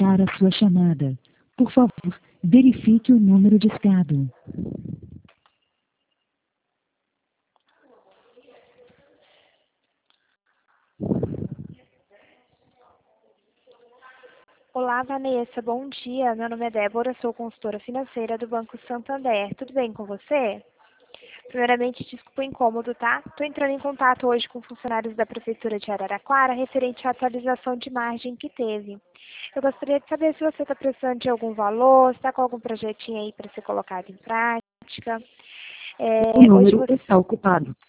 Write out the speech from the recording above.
aceitar a sua chamada. Por favor, verifique o número discado. Olá, Vanessa. Bom dia. Meu nome é Débora, sou consultora financeira do Banco Santander. Tudo bem com você? Primeiramente, desculpa o incômodo, tá? Estou entrando em contato hoje com funcionários da Prefeitura de Araraquara referente à atualização de margem que teve. Eu gostaria de saber se você está precisando de algum valor, se está com algum projetinho aí para ser colocado em prática. O número está ocupado.